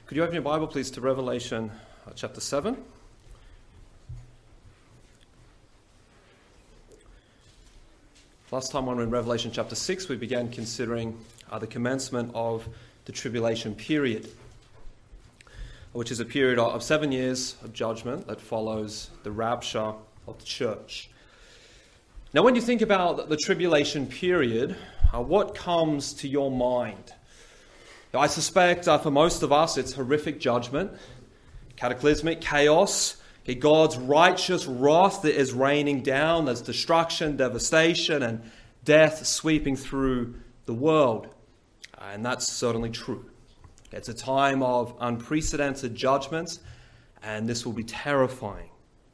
Could you open your Bible, please, to Revelation chapter 7? Last time when we were in Revelation chapter 6, we began considering the commencement of the tribulation period, which is a period of 7 years of judgment that follows the rapture of the church. Now, when you think about the tribulation period, what comes to your mind? I suspect for most of us it's horrific judgment, cataclysmic chaos. God's righteous wrath that is raining down. There's destruction, devastation, and death sweeping through the world. And that's certainly true. It's a time of unprecedented judgments, and this will be terrifying.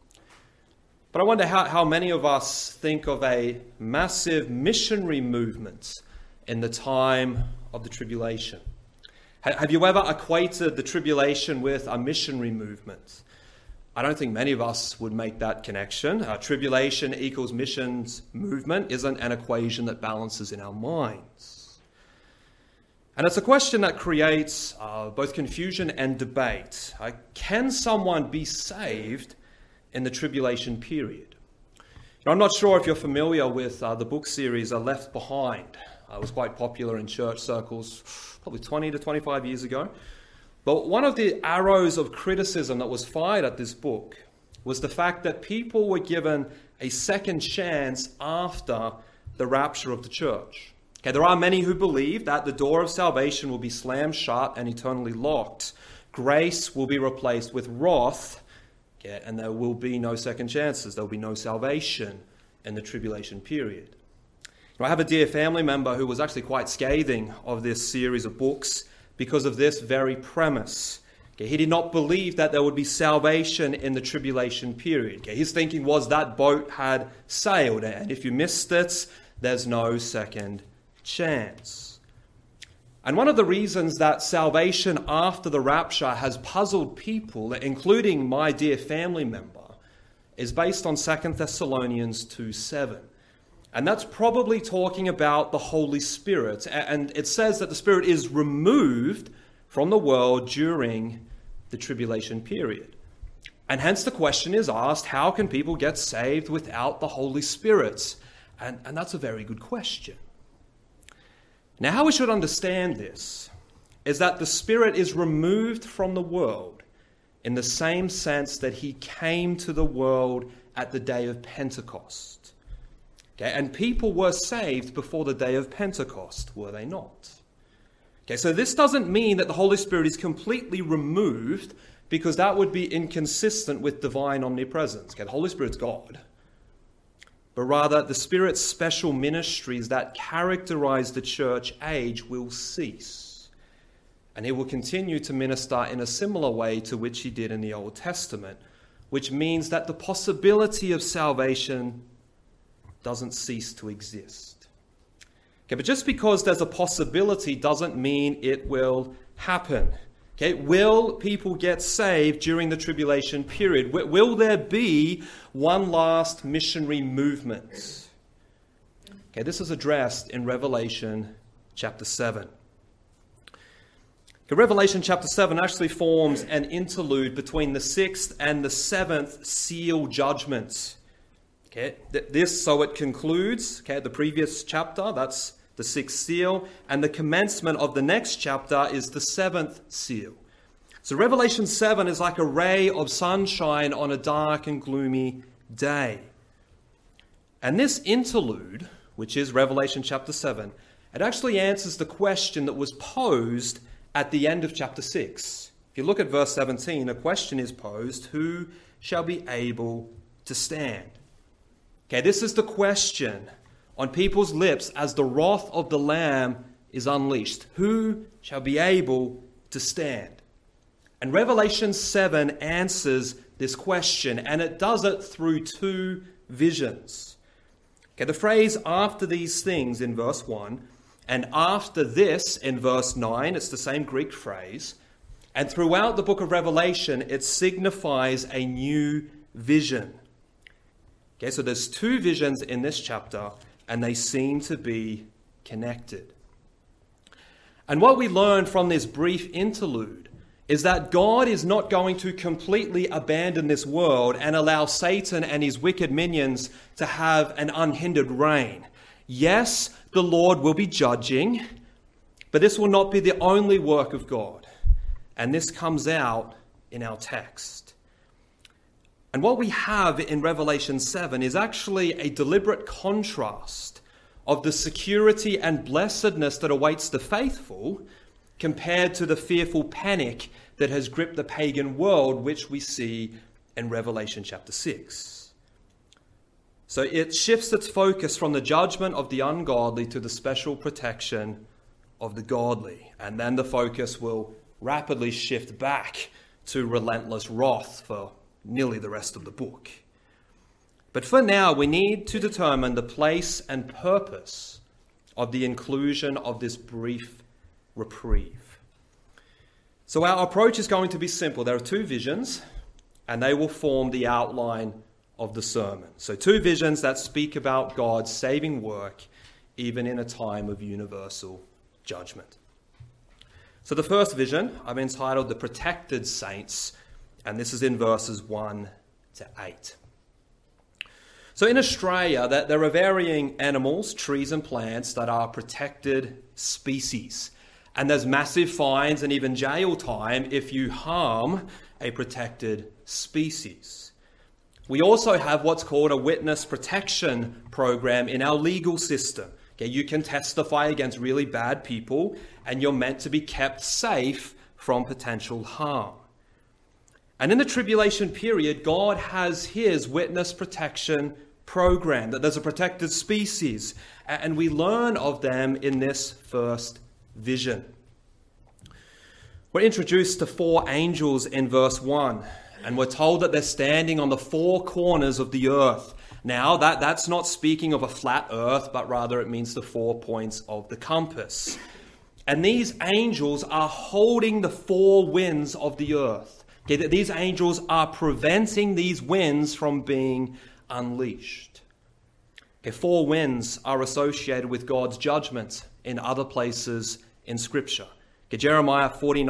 But I wonder how many of us think of a massive missionary movement in the time of the tribulation. Have you ever equated the tribulation with a missionary movement? I don't think many of us would make that connection. Tribulation equals missions movement isn't an equation that balances in our minds. And it's a question that creates both confusion and debate. Can someone be saved in the tribulation period? I'm not sure if you're familiar with the book series Left Behind. It was quite popular in church circles probably 20 to 25 years ago. But one of the arrows of criticism that was fired at this book was the fact that people were given a second chance after the rapture of the church. There are many who believe that the door of salvation will be slammed shut and eternally locked. Grace will be replaced with wrath, and there will be no second chances. There will be no salvation in the tribulation period. I have a dear family member who was actually quite scathing of this series of books because of this very premise. He did not believe that there would be salvation in the tribulation period. His thinking was that boat had sailed, and if you missed it, there's no second chance. And one of the reasons that salvation after the rapture has puzzled people, including my dear family member, is based on 2 Thessalonians 2:7. And that's probably talking about the Holy Spirit. And it says that the Spirit is removed from the world during the tribulation period. And hence the question is asked, how can people get saved without the Holy Spirit? And that's a very good question. Now, how we should understand this is that the Spirit is removed from the world in the same sense that he came to the world at the day of Pentecost. And people were saved before the day of Pentecost, were they not? So this doesn't mean that the Holy Spirit is completely removed, because that would be inconsistent with divine omnipresence. The Holy Spirit's God. But rather, the Spirit's special ministries that characterize the church age will cease. And he will continue to minister in a similar way to which he did in the Old Testament, which means that the possibility of salvation doesn't cease to exist. But just because there's a possibility doesn't mean it will happen. Will people get saved during the tribulation period? Will there be one last missionary movement? This is addressed in Revelation chapter 7. Revelation chapter 7 actually forms an interlude between the 6th and the 7th seal judgments. So it concludes, the previous chapter, that's the 6th seal, and the commencement of the next chapter is the 7th seal. So Revelation 7 is like a ray of sunshine on a dark and gloomy day. And this interlude, which is Revelation chapter 7, it actually answers the question that was posed at the end of chapter 6. If you look at verse 17, a question is posed, who shall be able to stand? This is the question on people's lips as the wrath of the Lamb is unleashed. Who shall be able to stand? And Revelation 7 answers this question, and it does it through two visions. The phrase after these things in verse 1 and after this in verse 9, it's the same Greek phrase. And throughout the book of Revelation, it signifies a new vision. So there's two visions in this chapter, and they seem to be connected. And what we learn from this brief interlude is that God is not going to completely abandon this world and allow Satan and his wicked minions to have an unhindered reign. Yes, the Lord will be judging, but this will not be the only work of God. And this comes out in our text. And what we have in Revelation 7 is actually a deliberate contrast of the security and blessedness that awaits the faithful compared to the fearful panic that has gripped the pagan world, which we see in Revelation chapter 6. So it shifts its focus from the judgment of the ungodly to the special protection of the godly. And then the focus will rapidly shift back to relentless wrath for nearly the rest of the book. But for now, we need to determine the place and purpose of the inclusion of this brief reprieve. So our approach is going to be simple. There are two visions, and they will form the outline of the sermon. So two visions that speak about God's saving work, even in a time of universal judgment. So the first vision I've entitled The Protected Saints, and this is in verses 1 to 8. So in Australia, there are varying animals, trees and plants that are protected species. And there's massive fines and even jail time if you harm a protected species. We also have what's called a witness protection program in our legal system. Okay, you can testify against really bad people and you're meant to be kept safe from potential harm. And in the tribulation period, God has his witness protection program, that there's a protected species, and we learn of them in this first vision. We're introduced to 4 angels in verse 1, and we're told that they're standing on the 4 corners of the earth. Now, that's not speaking of a flat earth, but rather it means the 4 points of the compass. And these angels are holding the 4 winds of the earth. Okay, these angels are preventing these winds from being unleashed. Okay, 4 winds are associated with God's judgment in other places in Scripture. Okay, Jeremiah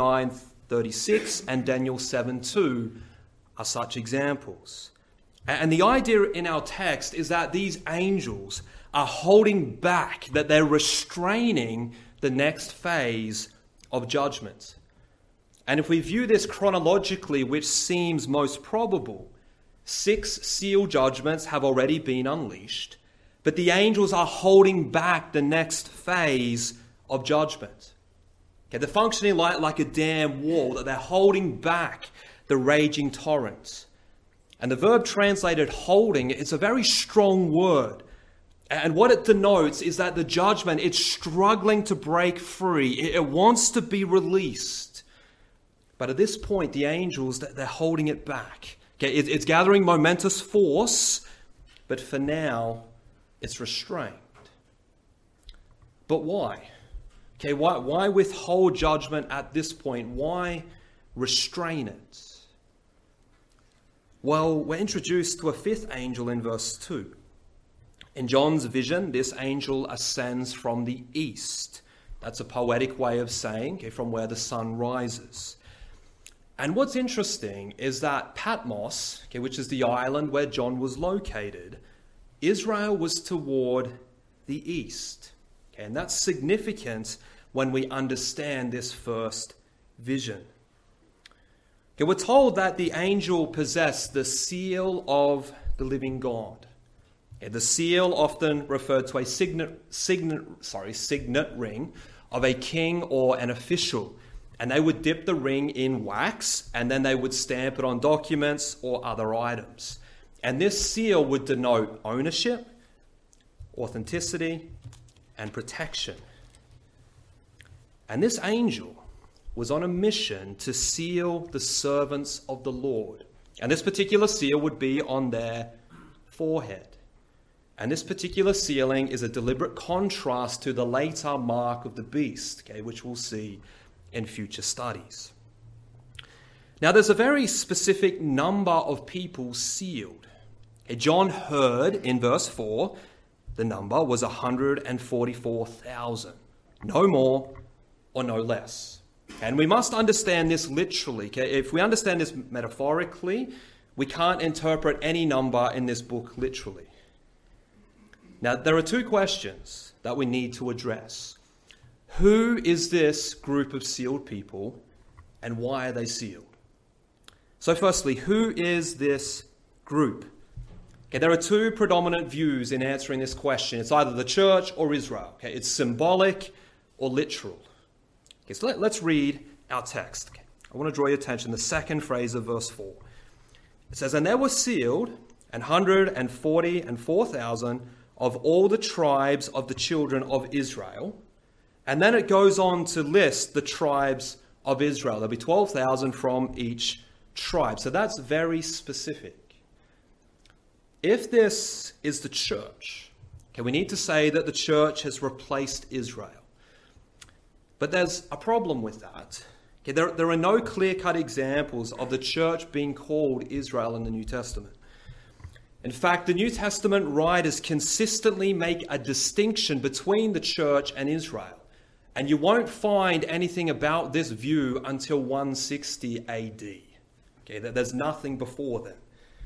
49:36 and Daniel 7:2 are such examples. And the idea in our text is that these angels are holding back, that they're restraining the next phase of judgment. And if we view this chronologically, which seems most probable, 6 seal judgments have already been unleashed, but the angels are holding back the next phase of judgment. Okay, they're functioning like a dam wall, that they're holding back the raging torrent. And the verb translated holding, it's a very strong word. And what it denotes is that the judgment, it's struggling to break free. It wants to be released. But at this point, the angels, they're holding it back. Okay, it's gathering momentous force, but for now, it's restrained. But why? Okay, why withhold judgment at this point? Why restrain it? Well, we're introduced to a 5th angel in verse 2. In John's vision, this angel ascends from the east. That's a poetic way of saying, okay, from where the sun rises. And what's interesting is that Patmos, okay, which is the island where John was located, Israel was toward the east. Okay, and that's significant when we understand this first vision. Okay, we're told that the angel possessed the seal of the living God. Okay, the seal often referred to a signet ring of a king or an official. And they would dip the ring in wax, and then they would stamp it on documents or other items. And this seal would denote ownership, authenticity, and protection. And this angel was on a mission to seal the servants of the Lord. And this particular seal would be on their forehead. And this particular sealing is a deliberate contrast to the later mark of the beast, okay, which we'll see in future studies. Now, there's a very specific number of people sealed. John heard in verse 4, the number was 144,000. No more or no less. And we must understand this literally. Okay? If we understand this metaphorically, we can't interpret any number in this book literally. Now, there are two questions that we need to address. Who is this group of sealed people, and why are they sealed? So firstly, who is this group? Okay, there are two predominant views in answering this question. It's either the church or Israel. Okay, it's symbolic or literal. Okay, so let's read our text. Okay, I want to draw your attention to the second phrase of verse 4. It says, "And there were sealed 144,000 of all the tribes of the children of Israel." And then it goes on to list the tribes of Israel. There'll be 12,000 from each tribe. So that's very specific. If this is the church, okay, we need to say that the church has replaced Israel. But there's a problem with that. Okay, there are no clear-cut examples of the church being called Israel in the New Testament. In fact, the New Testament writers consistently make a distinction between the church and Israel. And you won't find anything about this view until 160 AD. Okay, there's nothing before then.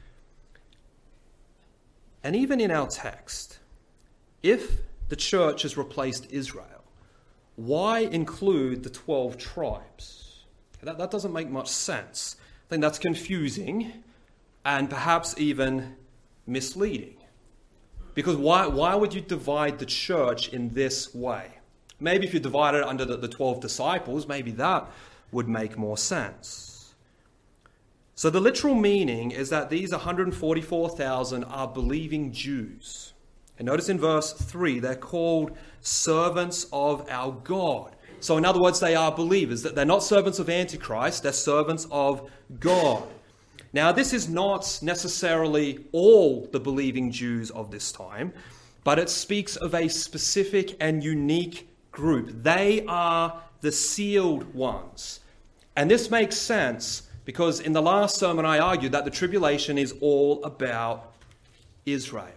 And even in our text, if the church has replaced Israel, why include the 12 tribes? That doesn't make much sense. I think that's confusing and perhaps even misleading. Because why would you divide the church in this way? Maybe if you divide it under the 12 disciples, maybe that would make more sense. So the literal meaning is that these 144,000 are believing Jews. And notice in verse 3, they're called servants of our God. So in other words, they are believers. They're not servants of Antichrist, they're servants of God. Now, this is not necessarily all the believing Jews of this time, but it speaks of a specific and unique group. They are the sealed ones. And this makes sense because in the last sermon I argued that the tribulation is all about Israel.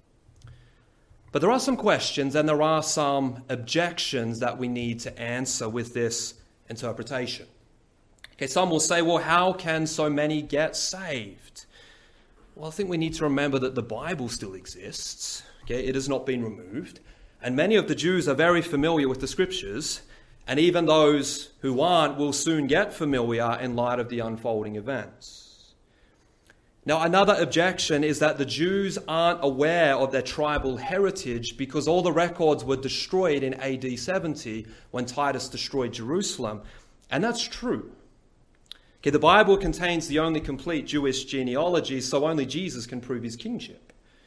But there are some questions and there are some objections that we need to answer with this interpretation. Okay, some will say, well, how can so many get saved? Well, I think we need to remember that the Bible still exists. Okay, it has not been removed. And many of the Jews are very familiar with the scriptures. And even those who aren't will soon get familiar in light of the unfolding events. Now, another objection is that the Jews aren't aware of their tribal heritage because all the records were destroyed in AD 70 when Titus destroyed Jerusalem. And that's true. Okay, the Bible contains the only complete Jewish genealogy, so only Jesus can prove his kingship.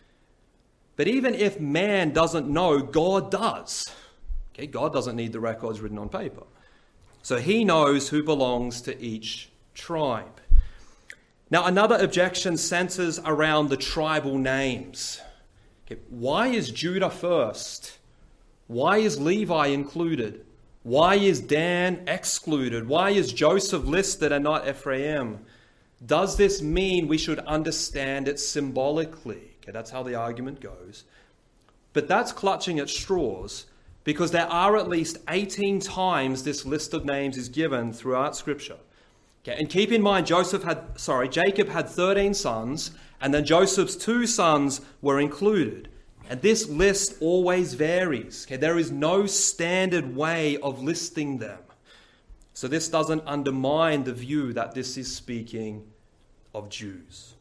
But even if man doesn't know, God does. Okay, God doesn't need the records written on paper. So he knows who belongs to each tribe. Now, another objection centers around the tribal names. Okay, why is Judah first? Why is Levi included? Why is Dan excluded? Why is Joseph listed and not Ephraim? Does this mean we should understand it symbolically? Okay, that's how the argument goes. But that's clutching at straws because there are at least 18 times this list of names is given throughout Scripture. Okay, and keep in mind, Jacob had 13 sons, and then Joseph's 2 sons were included. And this list always varies. Okay, there is no standard way of listing them. So this doesn't undermine the view that this is speaking of Jews.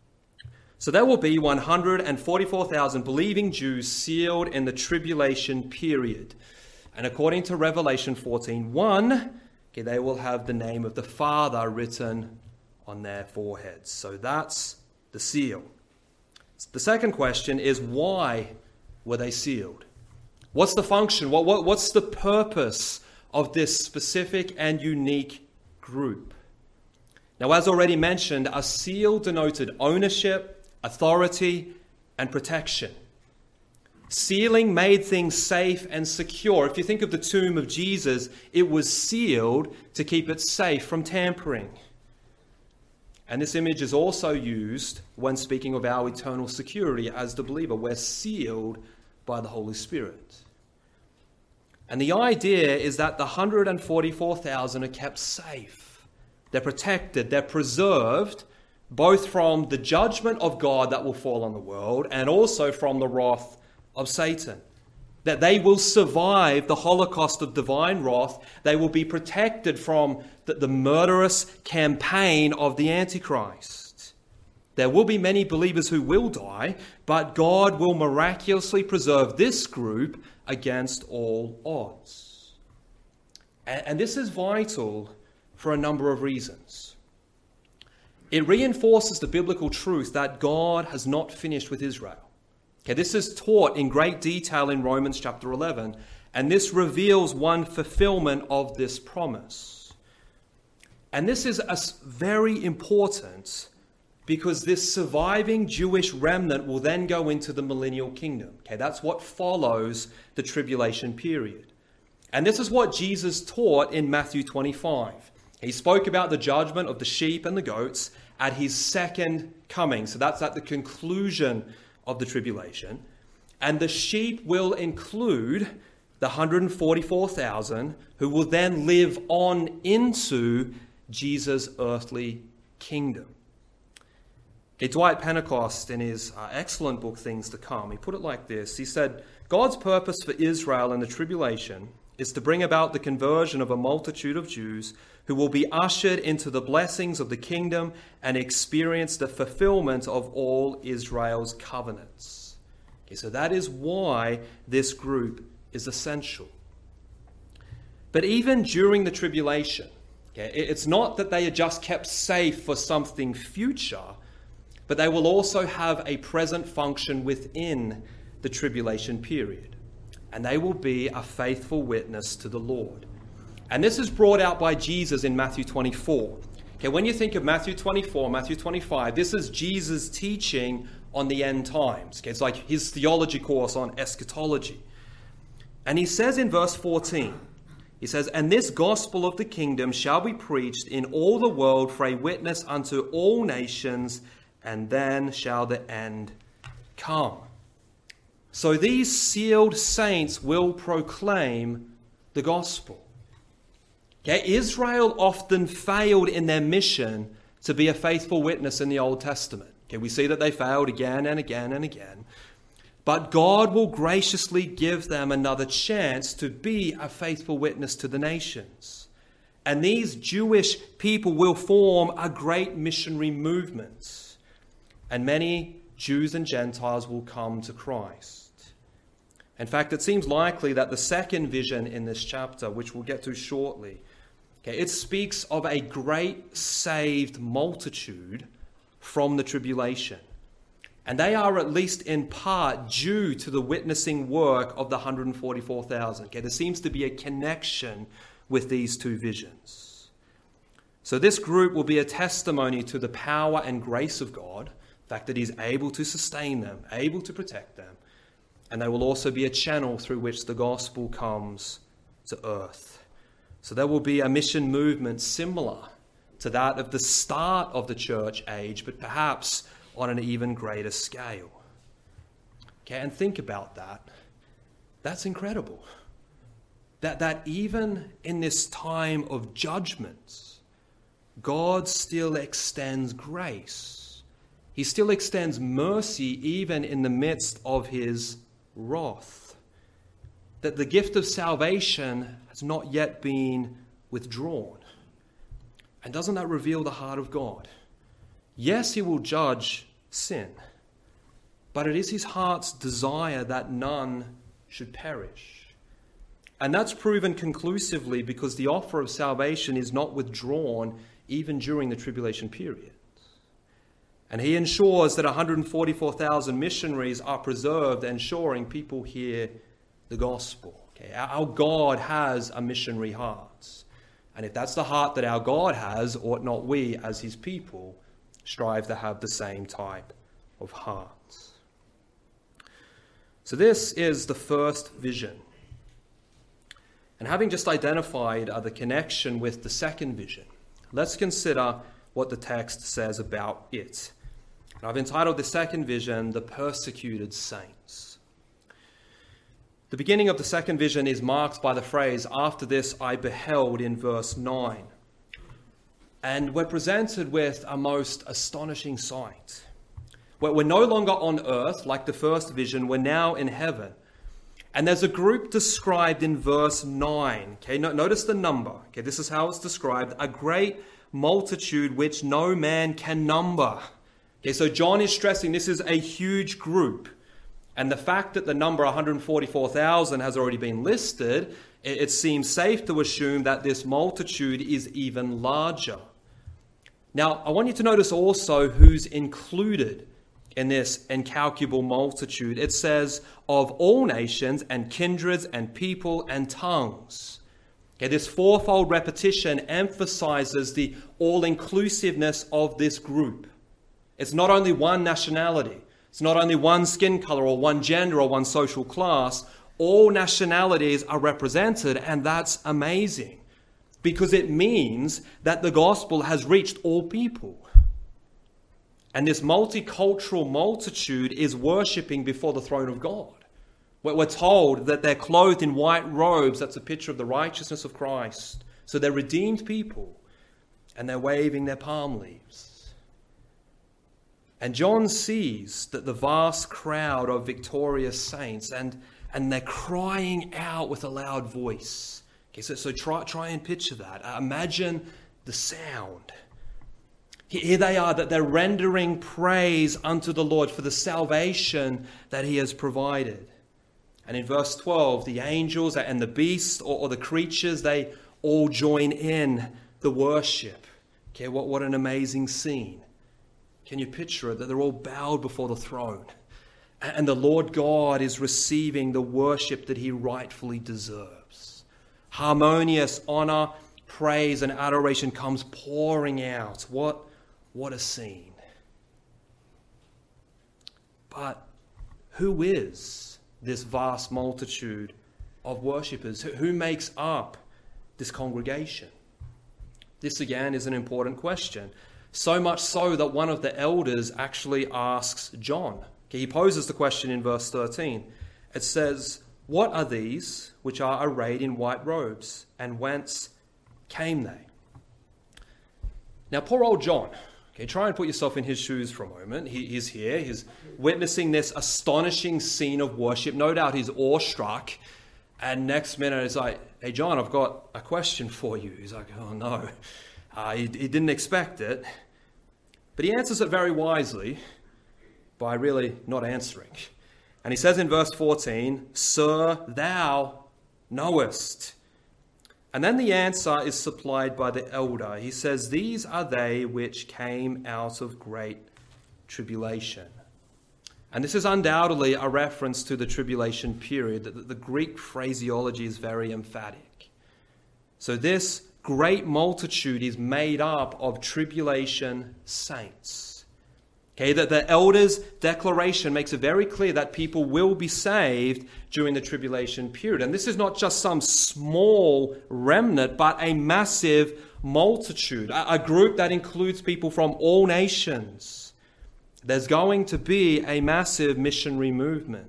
So there will be 144,000 believing Jews sealed in the tribulation period. And according to Revelation 14:1, okay, they will have the name of the Father written on their foreheads. So that's the seal. The second question is, why were they sealed? What's the function? What's the purpose of this specific and unique group? Now, as already mentioned, a seal denoted ownership, authority, and protection. Sealing made things safe and secure. If you think of the tomb of Jesus, it was sealed to keep it safe from tampering. And this image is also used when speaking of our eternal security as the believer. We're sealed by the Holy Spirit. And the idea is that the 144,000 are kept safe. They're protected, they're preserved, both from the judgment of God that will fall on the world and also from the wrath of Satan. That they will survive the holocaust of divine wrath. They will be protected from the murderous campaign of the Antichrist. There will be many believers who will die, but God will miraculously preserve this group against all odds. And this is vital for a number of reasons. It reinforces the biblical truth that God has not finished with Israel. Okay, this is taught in great detail in Romans chapter 11, and this reveals one fulfillment of this promise. And this is very important because this surviving Jewish remnant will then go into the millennial kingdom. Okay, that's what follows the tribulation period. And this is what Jesus taught in Matthew 25. He spoke about the judgment of the sheep and the goats at his second coming. So that's at the conclusion of the tribulation. And the sheep will include the 144,000 who will then live on into Jesus' earthly kingdom. Okay, Dwight Pentecost, in his excellent book, Things to Come, he put it like this. He said, God's purpose for Israel in the tribulation is to bring about the conversion of a multitude of Jews who will be ushered into the blessings of the kingdom and experience the fulfillment of all Israel's covenants. Okay, so that is why this group is essential. But even during the tribulation, okay, it's not that they are just kept safe for something future, but they will also have a present function within the tribulation period. And they will be a faithful witness to the Lord. And this is brought out by Jesus in Matthew 24. Okay, when you think of Matthew 24, Matthew 25, this is Jesus' teaching on the end times. Okay, it's like his theology course on eschatology. And he says in verse 14, he says, "And this gospel of the kingdom shall be preached in all the world for a witness unto all nations, and then shall the end come." So these sealed saints will proclaim the gospel. Okay, Israel often failed in their mission to be a faithful witness in the Old Testament. Okay, we see that they failed again and again and again. But God will graciously give them another chance to be a faithful witness to the nations. And these Jewish people will form a great missionary movement. And many Jews and Gentiles will come to Christ. In fact, it seems likely that the second vision in this chapter, which we'll get to shortly, okay, it speaks of a great saved multitude from the tribulation. And they are at least in part due to the witnessing work of the 144,000. Okay, there seems to be a connection with these two visions. So this group will be a testimony to the power and grace of God, the fact that he's able to sustain them, able to protect them. And they will also be a channel through which the gospel comes to earth. So there will be a mission movement similar to that of the start of the church age, but perhaps on an even greater scale. Okay, and think about that. That's incredible. That even in this time of judgment, God still extends grace. He still extends mercy even in the midst of his wrath. That the gift of salvation has not yet been withdrawn. And doesn't that reveal the heart of God? Yes, he will judge sin, but it is his heart's desire that none should perish. And that's proven conclusively because the offer of salvation is not withdrawn even during the tribulation period. And he ensures that 144,000 missionaries are preserved, ensuring people hear the gospel. Okay? Our God has a missionary heart. And if that's the heart that our God has, ought not we, as his people, strive to have the same type of heart? So this is the first vision. And having just identified the connection with the second vision, let's consider what the text says about it. And I've entitled the second vision, "The Persecuted Saints." The beginning of the second vision is marked by the phrase, "After this I beheld," in verse 9. And we're presented with a most astonishing sight. We're no longer on earth like the first vision, we're now in heaven. And there's a group described in verse 9. Okay, notice the number. Okay, this is how it's described. A great multitude which no man can number. Okay, so John is stressing this is a huge group. And the fact that the number 144,000 has already been listed, it seems safe to assume that this multitude is even larger. Now, I want you to notice also who's included in this incalculable multitude. It says, of all nations and kindreds and people and tongues. Okay, this fourfold repetition emphasizes the all-inclusiveness of this group. It's not only one nationality. It's not only one skin color or one gender or one social class. All nationalities are represented, and that's amazing because it means that the gospel has reached all people. And this multicultural multitude is worshipping before the throne of God. We're told that they're clothed in white robes. That's a picture of the righteousness of Christ. So they're redeemed people, and they're waving their palm leaves. And John sees that the vast crowd of victorious saints, and they're crying out with a loud voice. Okay, so try and picture that. Imagine the sound. Here they are, that they're rendering praise unto the Lord for the salvation that he has provided. And in verse 12, the angels and the beasts or the creatures, they all join in the worship. Okay, what an amazing scene. Can you picture it? That they're all bowed before the throne. And the Lord God is receiving the worship that he rightfully deserves. Harmonious honor, praise, and adoration comes pouring out. What a scene. But who is this vast multitude of worshippers? Who makes up this congregation? This again is an important question. So much so that one of the elders actually asks John. Okay, he poses the question in verse 13. It says, "What are these which are arrayed in white robes, and whence came they?" Now, poor old John. Okay, try and put yourself in his shoes for a moment. He's here. He's witnessing this astonishing scene of worship. No doubt he's awestruck. And next minute it's like, "Hey, John, I've got a question for you." He's like, "Oh, no." He didn't expect it. But he answers it very wisely by really not answering. And he says in verse 14, "Sir, thou knowest." And then the answer is supplied by the elder. He says, "These are they which came out of great tribulation." And this is undoubtedly a reference to the tribulation period. The Greek phraseology is very emphatic. So this great multitude is made up of tribulation saints. Okay, that the elder's declaration makes it very clear that people will be saved during the tribulation period. And this is not just some small remnant, but a massive multitude, a group that includes people from all nations. There's going to be a massive missionary movement.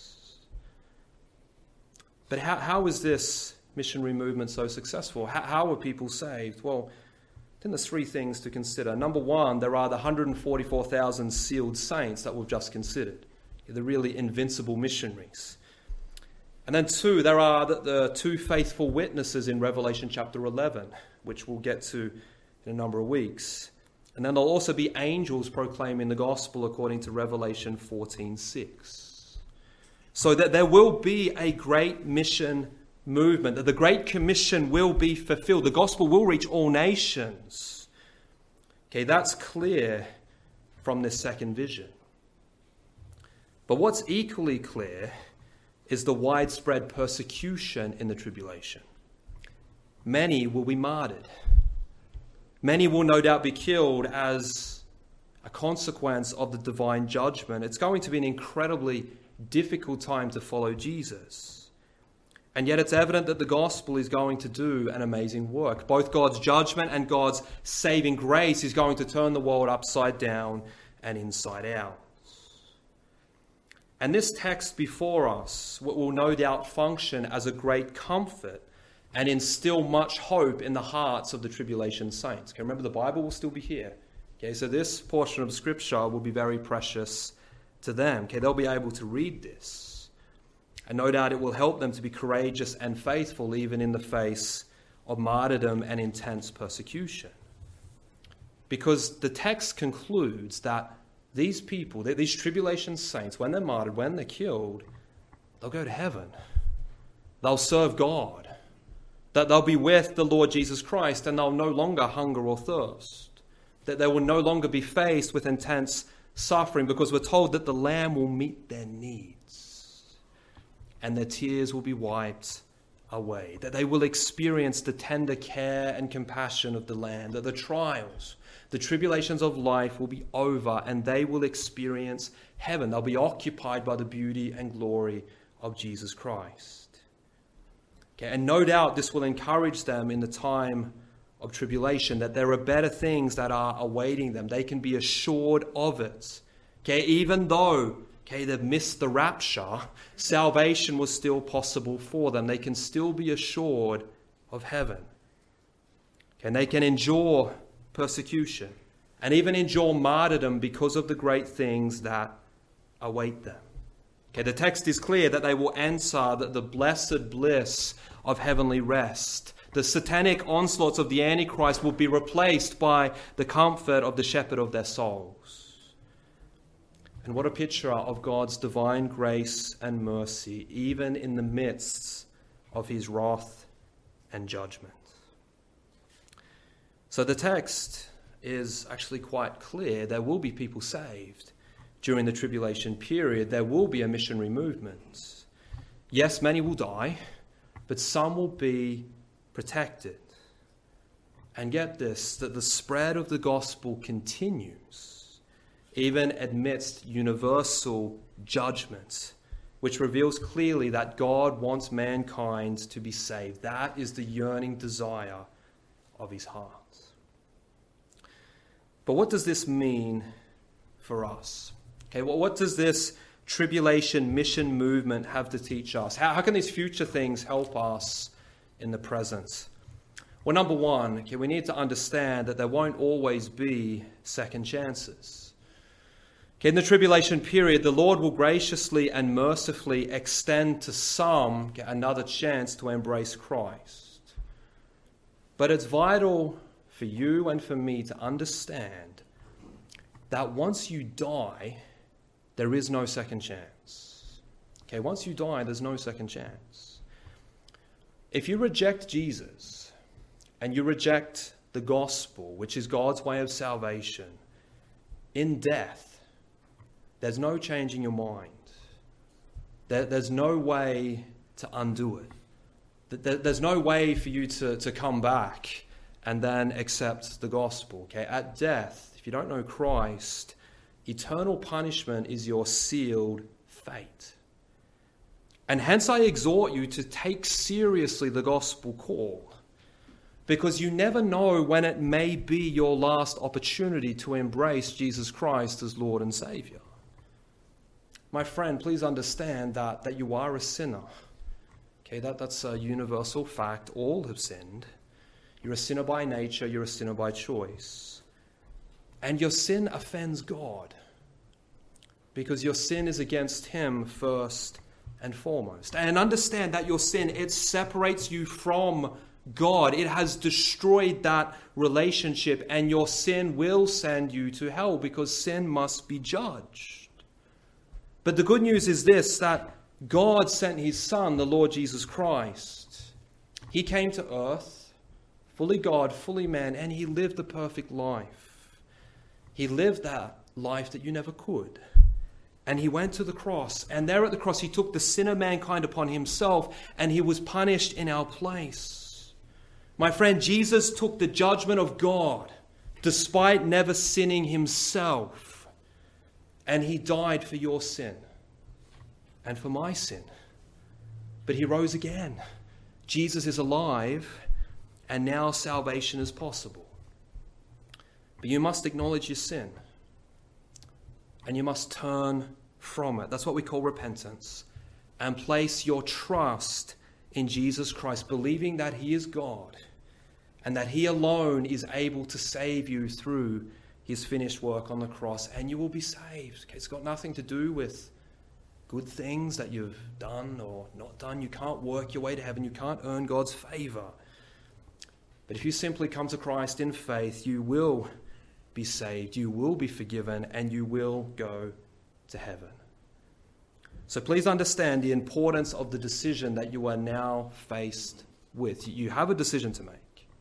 But how is this missionary movement so successful? How were people saved? Well, then there's three things to consider. Number one, there are the 144,000 sealed saints that we've just considered. The really invincible missionaries. And then two, there are the two faithful witnesses in Revelation chapter 11, which we'll get to in a number of weeks. And then there'll also be angels proclaiming the gospel according to Revelation 14:6. So that there will be a great mission movement, that the Great Commission will be fulfilled. The gospel will reach all nations. Okay, that's clear from this second vision. But what's equally clear is the widespread persecution in the tribulation. Many will be martyred. Many will no doubt be killed as a consequence of the divine judgment. It's going to be an incredibly difficult time to follow Jesus. And yet it's evident that the gospel is going to do an amazing work. Both God's judgment and God's saving grace is going to turn the world upside down and inside out. And this text before us will no doubt function as a great comfort and instill much hope in the hearts of the tribulation saints. Okay, remember, the Bible will still be here. Okay, so this portion of Scripture will be very precious to them. Okay, they'll be able to read this. And no doubt it will help them to be courageous and faithful even in the face of martyrdom and intense persecution. Because the text concludes that these people, these tribulation saints, when they're martyred, when they're killed, they'll go to heaven. They'll serve God. That they'll be with the Lord Jesus Christ, and they'll no longer hunger or thirst. That they will no longer be faced with intense suffering, because we're told that the Lamb will meet their needs and their tears will be wiped away. That they will experience the tender care and compassion of the Lamb. That the trials, the tribulations of life will be over, and they will experience heaven. They'll be occupied by the beauty and glory of Jesus Christ. Okay, and no doubt this will encourage them in the time of tribulation, that there are better things that are awaiting them. They can be assured of it. Okay, even though they've missed the rapture, salvation was still possible for them. They can still be assured of heaven. Okay, and they can endure persecution and even endure martyrdom because of the great things that await them. Okay, the text is clear that they will enter the blessed bliss of heavenly rest. The satanic onslaughts of the Antichrist will be replaced by the comfort of the shepherd of their souls. And what a picture of God's divine grace and mercy, even in the midst of his wrath and judgment. So the text is actually quite clear. There will be people saved during the tribulation period. There will be a missionary movement. Yes, many will die, but some will be protected. And get this, that the spread of the gospel continues, even amidst universal judgment, which reveals clearly that God wants mankind to be saved. That is the yearning desire of his heart. But what does this mean for us? Okay, well, what does this tribulation mission movement have to teach us? How can these future things help us in the present? Well, number one, we need to understand that there won't always be second chances. In the tribulation period, the Lord will graciously and mercifully extend to some another chance to embrace Christ. But it's vital for you and for me to understand that once you die, there is no second chance. Okay, once you die, there's no second chance. If you reject Jesus and you reject the gospel, which is God's way of salvation, in death, there's no changing your mind. There's no way to undo it. There's no way for you to come back and then accept the gospel. Okay, at death, if you don't know Christ, eternal punishment is your sealed fate. And hence I exhort you to take seriously the gospel call, because you never know when it may be your last opportunity to embrace Jesus Christ as Lord and Savior. My friend, please understand that you are a sinner. Okay, that's a universal fact. All have sinned. You're a sinner by nature, you're a sinner by choice. And your sin offends God, because your sin is against him first and foremost. And understand that your sin, it separates you from God. It has destroyed that relationship, and your sin will send you to hell, because sin must be judged. But the good news is this, that God sent his Son, the Lord Jesus Christ. He came to earth, fully God, fully man, and he lived the perfect life. He lived that life that you never could. And he went to the cross, and there at the cross he took the sin of mankind upon himself, and he was punished in our place. My friend, Jesus took the judgment of God despite never sinning himself, and he died for your sin and for my sin. But he rose again. Jesus is alive, and now salvation is possible. But you must acknowledge your sin, and you must turn from it. That's what we call repentance. And place your trust in Jesus Christ, believing that he is God and that he alone is able to save you through his finished work on the cross, and you will be saved. Okay, it's got nothing to do with good things that you've done or not done. You can't work your way to heaven. You can't earn God's favor. But if you simply come to Christ in faith, you will be saved, you will be forgiven, and you will go to heaven. So please understand the importance of the decision that you are now faced with. You have a decision to make.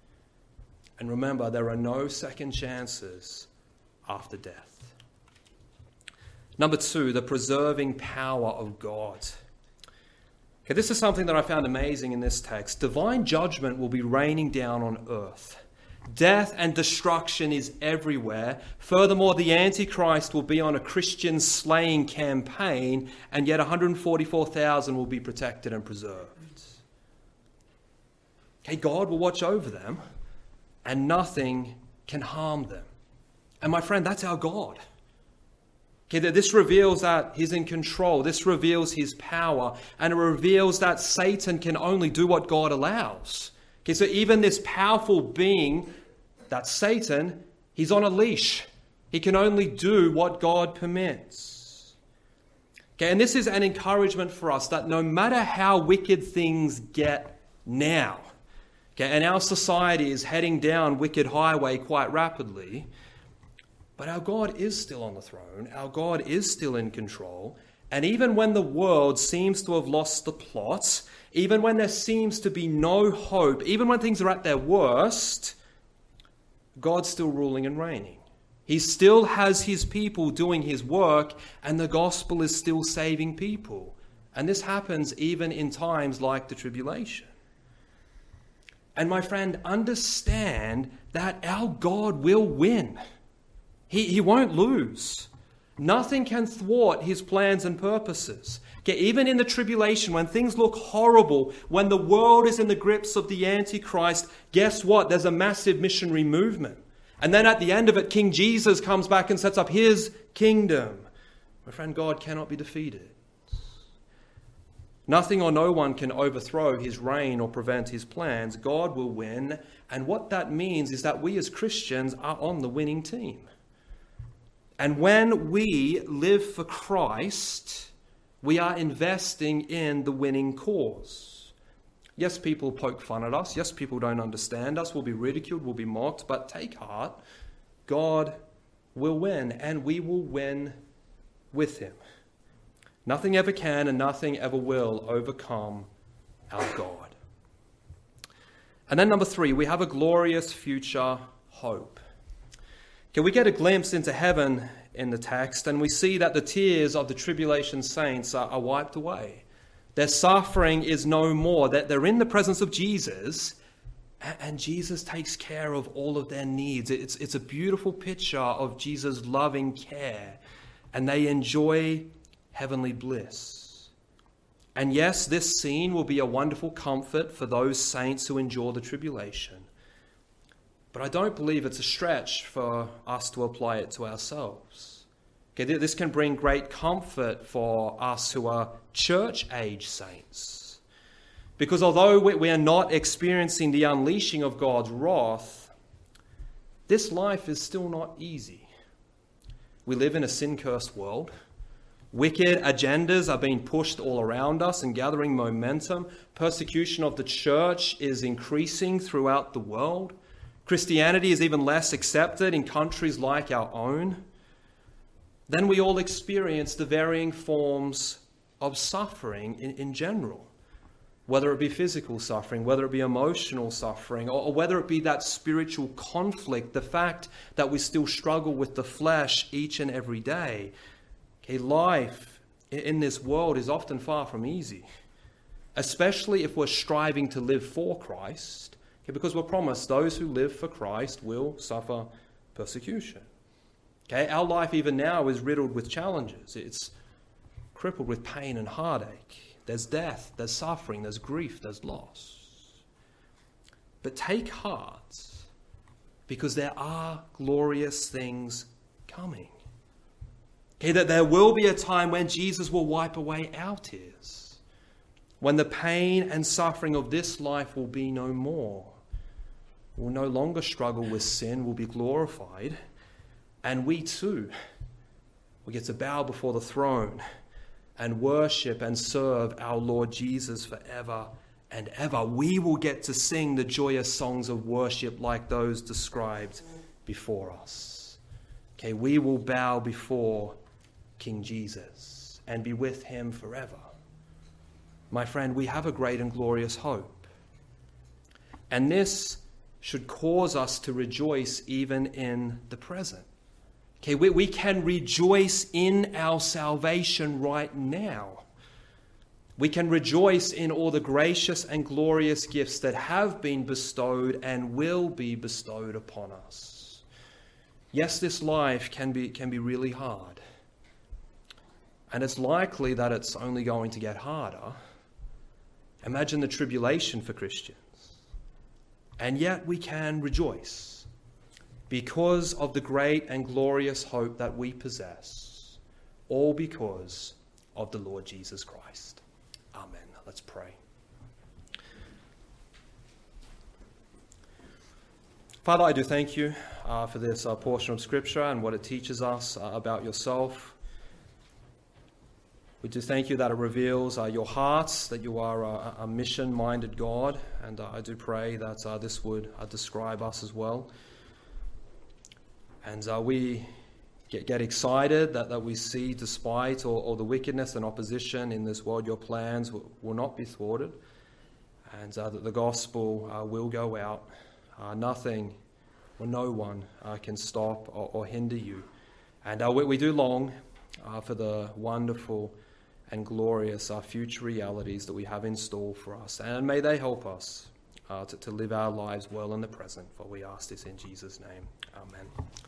And remember, there are no second chances after death. Number 2, the preserving power of God. Okay, this is something that I found amazing in this text. Divine judgment will be raining down on earth. Death and destruction is everywhere. Furthermore, the Antichrist will be on a Christian slaying campaign, and yet 144,000 will be protected and preserved. Okay, God will watch over them, and nothing can harm them. And my friend, that's our God. Okay, this reveals that he's in control. This reveals his power. And it reveals that Satan can only do what God allows. Okay, so even this powerful being, that's Satan, he's on a leash. He can only do what God permits. Okay, and this is an encouragement for us that no matter how wicked things get now, okay, and our society is heading down wicked highway quite rapidly, but our God is still on the throne. Our God is still in control. And even when the world seems to have lost the plot, even when there seems to be no hope, even when things are at their worst, God's still ruling and reigning. He still has his people doing his work, and the gospel is still saving people. And this happens even in times like the tribulation. And my friend, understand that our God will win. He won't lose. Nothing can thwart his plans and purposes. Okay, even in the tribulation, when things look horrible, when the world is in the grips of the Antichrist, guess what? There's a massive missionary movement. And then at the end of it, King Jesus comes back and sets up his kingdom. My friend, God cannot be defeated. Nothing or no one can overthrow his reign or prevent his plans. God will win. And what that means is that we as Christians are on the winning team. And when we live for Christ, we are investing in the winning cause. Yes, people poke fun at us. Yes, people don't understand us. We'll be ridiculed, we'll be mocked. But take heart, God will win, and we will win with him. Nothing ever can and nothing ever will overcome our God. And then number 3, we have a glorious future hope. Okay, we get a glimpse into heaven in the text, and we see that the tears of the tribulation saints are wiped away. Their suffering is no more, that they're in the presence of Jesus, and Jesus takes care of all of their needs. It's a beautiful picture of Jesus' loving care, and they enjoy heavenly bliss. And yes, this scene will be a wonderful comfort for those saints who endure the tribulation. But I don't believe it's a stretch for us to apply it to ourselves. Okay, this can bring great comfort for us who are church-age saints. Because although we are not experiencing the unleashing of God's wrath, this life is still not easy. We live in a sin-cursed world. Wicked agendas are being pushed all around us and gathering momentum. Persecution of the church is increasing throughout the world. Christianity is even less accepted in countries like our own. Then we all experience the varying forms of suffering in general, whether it be physical suffering, whether it be emotional suffering, or whether it be that spiritual conflict, the fact that we still struggle with the flesh each and every day. Okay, life in this world is often far from easy, especially if we're striving to live for Christ. Because we're promised those who live for Christ will suffer persecution. Okay, our life even now is riddled with challenges. It's crippled with pain and heartache. There's death, there's suffering, there's grief, there's loss. But take heart, because there are glorious things coming. Okay, that there will be a time when Jesus will wipe away our tears, when the pain and suffering of this life will be no more. We'll no longer struggle with sin, we'll be glorified, and we too will get to bow before the throne and worship and serve our Lord Jesus forever and ever. We will get to sing the joyous songs of worship like those described before us. Okay, we will bow before King Jesus and be with him forever. My friend, we have a great and glorious hope. And this should cause us to rejoice even in the present. Okay, we can rejoice in our salvation right now. We can rejoice in all the gracious and glorious gifts that have been bestowed and will be bestowed upon us. Yes, this life can be really hard. And it's likely that it's only going to get harder. Imagine the tribulation for Christians. And yet we can rejoice because of the great and glorious hope that we possess, all because of the Lord Jesus Christ. Amen. Let's pray. Father, I do thank you for this portion of Scripture and what it teaches us about yourself. We do thank you that it reveals your hearts, that you are a mission-minded God, and I do pray that this would describe us as well. And we get excited that we see, despite all the wickedness and opposition in this world, your plans will not be thwarted, and that the gospel will go out. Nothing or no one can stop or hinder you. And we do long for the wonderful and glorious future realities that we have in store for us. And may they help us to live our lives well in the present, for we ask this in Jesus' name. Amen.